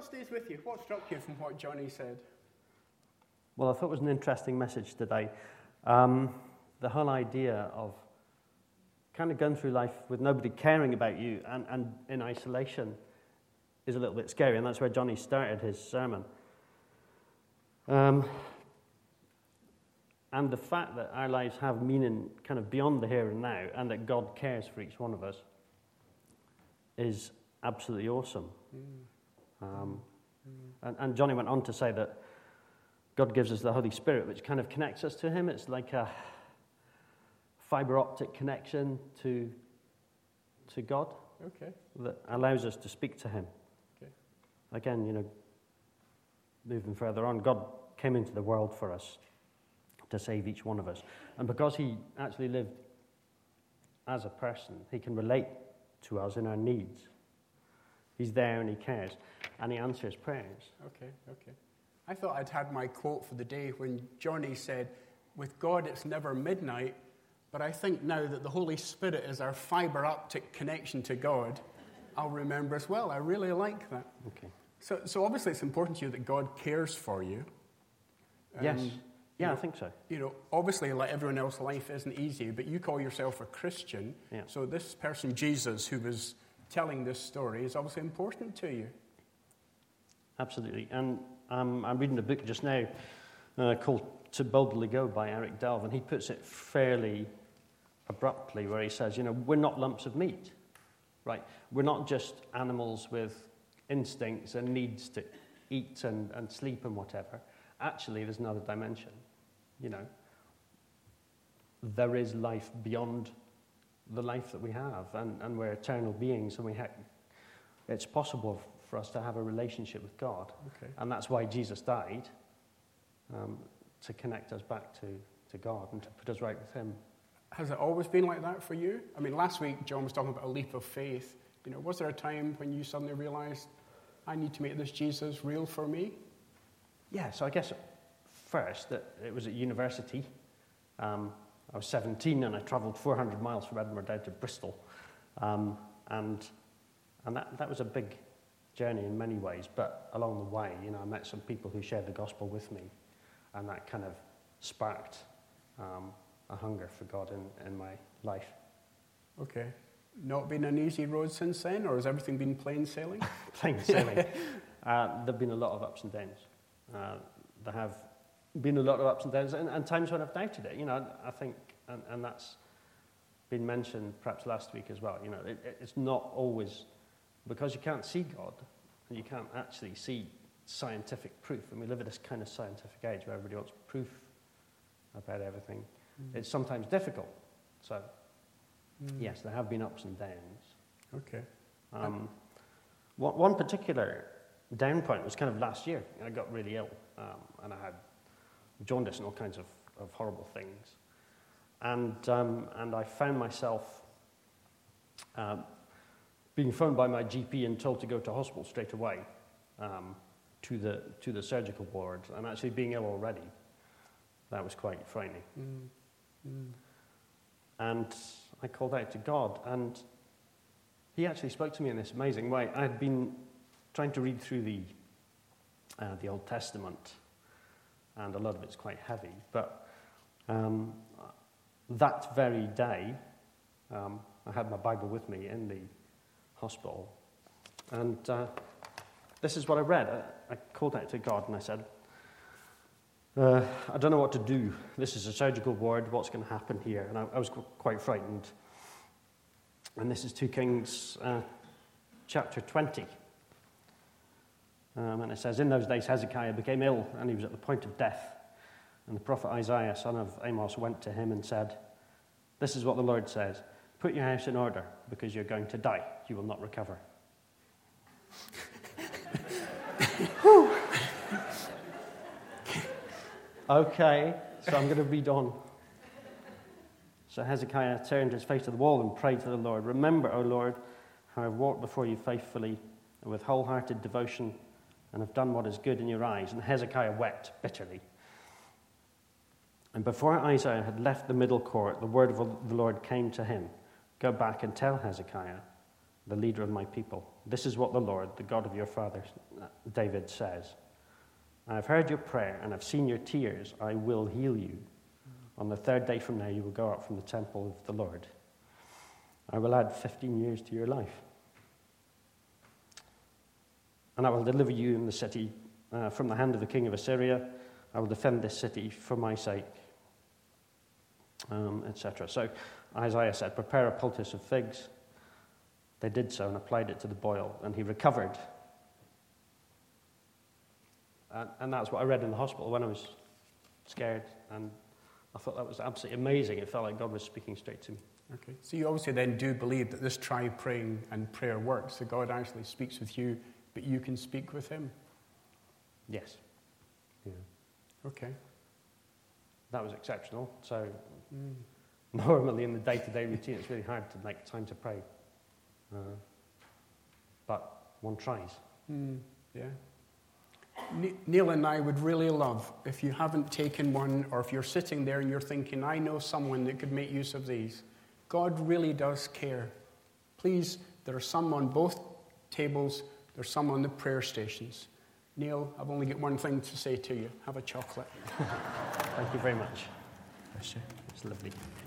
stays with you? What struck you from what Johnny said? Well, I thought it was an interesting message today. The whole idea of kind of going through life with nobody caring about you and in isolation is a little bit scary, and that's where Johnny started his sermon. And the fact that our lives have meaning kind of beyond the here and now, and that God cares for each one of us, is absolutely awesome. And Johnny went on to say that God gives us the Holy Spirit, which kind of connects us to him. It's like a fiber optic connection to God. Okay. That allows us to speak to him. Okay. Again, moving further on, God came into the world for us to save each one of us. And because he actually lived as a person, he can relate to us in our needs. He's there and he cares. And he answers prayers. Okay. I thought I'd had my quote for the day when Johnny said, with God it's never midnight, but I think now that the Holy Spirit is our fiber optic connection to God, I'll remember as well. I really like that. Okay. So obviously it's important to you that God cares for you. Yes. Yeah, I think so. Obviously, like everyone else, life isn't easy, but you call yourself a Christian. Yeah. So this person, Jesus, who was telling this story, is obviously important to you. Absolutely. And I'm reading a book just now called To Boldly Go by Eric Delve, and he puts it fairly abruptly where he says, we're not lumps of meat, right? We're not just animals with instincts and needs to eat and sleep and whatever. Actually, there's another dimension, There is life beyond the life that we have, and we're eternal beings, and it's possible for us to have a relationship with God. Okay. And that's why Jesus died, to connect us back to God and to put us right with him. Has it always been like that for you? I mean, last week John was talking about a leap of faith. Was there a time when you suddenly realized, I need to make this Jesus real for me? Yeah, so I guess first that it was at university. I was 17 and I travelled 400 miles from Edinburgh down to Bristol. And that was a big journey in many ways, but along the way, I met some people who shared the gospel with me, and that kind of sparked a hunger for God in my life. Okay. Not been an easy road since then, or has everything been plain sailing? Plain sailing. There have been a lot of ups and downs. There have been a lot of ups and downs, and times when I've doubted it. I think, and that's been mentioned perhaps last week as well. It's not always, because you can't see God, and you can't actually see scientific proof, and we live at this kind of scientific age where everybody wants proof about everything. It's sometimes difficult. So, yes, there have been ups and downs. Okay. One particular down point was kind of last year. I got really ill, and I had jaundice and all kinds of horrible things. And I found myself being phoned by my GP and told to go to hospital straight away to the surgical ward, and actually being ill already. That was quite frightening. And I called out to God, and he actually spoke to me in this amazing way. I had been trying to read through the Old Testament, and a lot of it's quite heavy, but that very day, I had my Bible with me in the hospital, and this is what I read. I called out to God, and I said, I don't know what to do. This is a surgical ward. What's going to happen here? And I was quite frightened. And this is 2 Kings chapter 20. And it says, in those days Hezekiah became ill, and he was at the point of death. And the prophet Isaiah, son of Amos, went to him and said, this is what the Lord says, put your house in order, because you're going to die. You will not recover. Okay, so I'm going to read on. So Hezekiah turned his face to the wall and prayed to the Lord. Remember, O Lord, how I've walked before you faithfully and with wholehearted devotion, and have done what is good in your eyes. And Hezekiah wept bitterly. And before Isaiah had left the middle court, the word of the Lord came to him. Go back and tell Hezekiah, the leader of my people. This is what the Lord, the God of your father, David, says. I have heard your prayer and have seen your tears. I will heal you. On the third day from now, you will go out from the temple of the Lord. I will add 15 years to your life. And I will deliver you in the city from the hand of the king of Assyria. I will defend this city for my sake, etc. So Isaiah said, prepare a poultice of figs. They did so and applied it to the boil, and he recovered. And that's what I read in the hospital when I was scared, and I thought that was absolutely amazing. It felt like God was speaking straight to me. Okay, so you obviously then do believe that this try praying and prayer works, that God actually speaks with you, but you can speak with him? Yes. Yeah. Okay. That was exceptional. So normally in the day-to-day routine, it's really hard to make time to pray. But one tries. Yeah. Neil and I would really love, if you haven't taken one, or if you're sitting there and you're thinking, I know someone that could make use of these. God really does care. Please, there are some on both tables. There's some on the prayer stations. Neil, I've only got one thing to say to you. Have a chocolate. Thank you very much. Bless you. It's lovely.